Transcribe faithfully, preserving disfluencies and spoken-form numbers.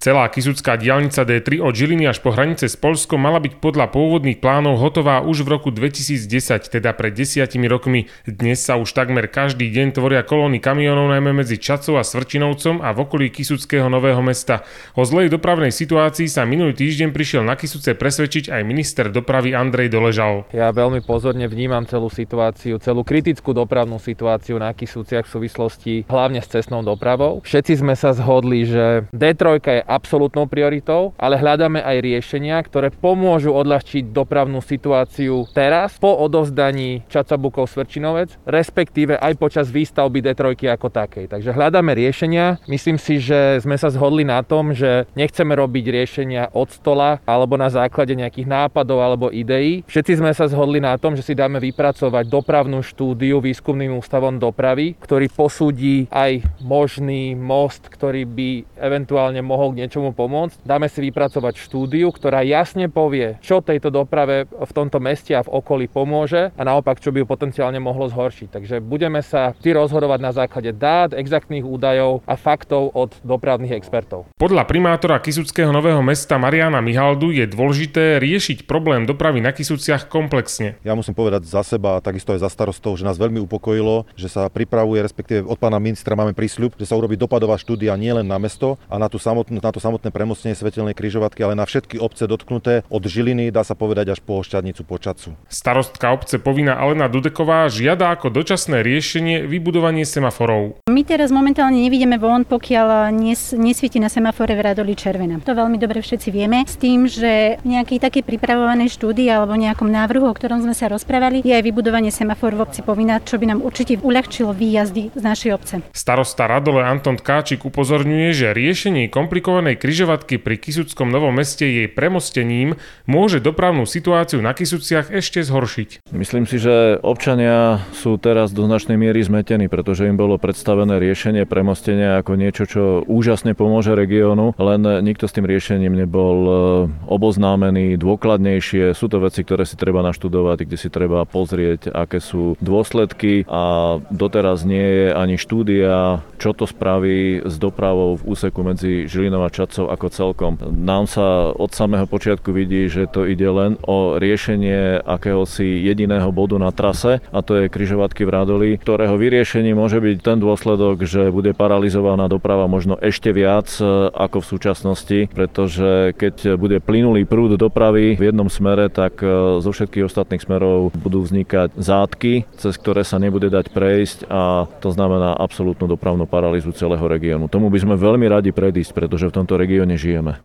Celá kysucká diaľnica dé tri od Žiliny až po hranice s Poľskom mala byť podľa pôvodných plánov hotová už v roku dvetisícdesať, teda pred desiatimi rokmi. Dnes sa už takmer každý deň tvoria kolóny kamionov najmä medzi Čadzou a Svrčinovcom a v okolí Kysuckého Nového Mesta. O zlej dopravnej situácii sa minulý týždeň prišiel na Kysuce presvedčiť aj minister dopravy Andrej Doležal. Ja veľmi pozorne vnímam celú situáciu, celú kritickú dopravnú situáciu na Kysuciach v súvislosti hlavne s cestnou dopravou. Všetci sme sa zhodli, že dé tri je absolútnou prioritou, ale hľadáme aj riešenia, ktoré pomôžu odľahčiť dopravnú situáciu teraz po odovzdaní Čadca-Bukov-Svrčinovec, respektíve aj počas výstavby dé tri ako takej. Takže hľadáme riešenia. Myslím si, že sme sa zhodli na tom, že nechceme robiť riešenia od stola alebo na základe nejakých nápadov alebo ideí. Všetci sme sa zhodli na tom, že si dáme vypracovať dopravnú štúdiu výskumným ústavom dopravy, ktorý posúdi aj možný most, ktorý by eventuálne mohol k niečomu pomôcť. Dáme si vypracovať štúdiu, ktorá jasne povie, čo tejto doprave v tomto meste a v okolí pomôže a naopak, čo by ju potenciálne mohlo zhoršiť. Takže budeme sa vždy rozhodovať na základe dát, exaktných údajov a faktov od dopravných expertov. Podľa primátora Kysuckého Nového Mesta Mariana Mihaldu je dôležité riešiť problém dopravy na Kysuciach komplexne. Ja musím povedať za seba a takisto aj za starostov, že nás veľmi upokojilo, že sa pripravuje, respektíve od pána ministra máme prísľub, že sa urobí dopadová štúdia nielen na mesto a na tú samotnú, na to samotné premostnenie Svetelnej križovatky, ale na všetky obce dotknuté od Žiliny, dá sa povedať až po Ošťadnicu, po Čadcu. Starostka obce Povinná Alena Dudeková žiada ako dočasné riešenie vybudovanie semaforov. My teraz momentálne nevidíme von, pokiaľ nes, nesvieti na semafore v Radoli červená. To veľmi dobre všetci vieme, s tým, že v nejakej takej pripravovanej štúdii alebo nejakom návrhu, o ktorom sme sa rozprávali, je aj vybudovanie semaforu v obci Povinná, čo by nám určite uľahčilo výjazdy z našej obce. Starosta Radole Anton Tkáčik upozorňuje, že riešenie komplikovanej križovatky pri Kysuckom Novom Meste jej premostením môže dopravnú situáciu na Kysuciach ešte zhoršiť. Myslím si, že občania sú teraz do značnej miery zmetení, pretože im bolo predstavené riešenie premostenia ako niečo, čo úžasne pomôže regiónu, len nikto s tým riešením nebol oboznámený dôkladnejšie. Sú to veci, ktoré si treba naštudovať, kde si treba pozrieť, aké sú dôsledky a doteraz nie je ani štúdia, čo to spraví s dopravou v úseku medzi Žilinou a Čadzou ako celkom. Nám sa od samého počiatku vidí, že to ide len o riešenie akéhosi jediného bodu na trase a to je križovatky v Radoli, ktorého vyriešení môže byť ten dôsledok, že bude paralizovaná doprava možno ešte viac ako v súčasnosti, pretože keď bude plynulý prúd dopravy v jednom smere, tak zo všetkých ostatných smerov budú vznikať zátky, cez ktoré sa nebude dať prejsť a to znamená absolútnu dopravnú paralýzu celého regiónu. Tomu by sme veľmi radi predísť, pretože v tomto regióne žijeme.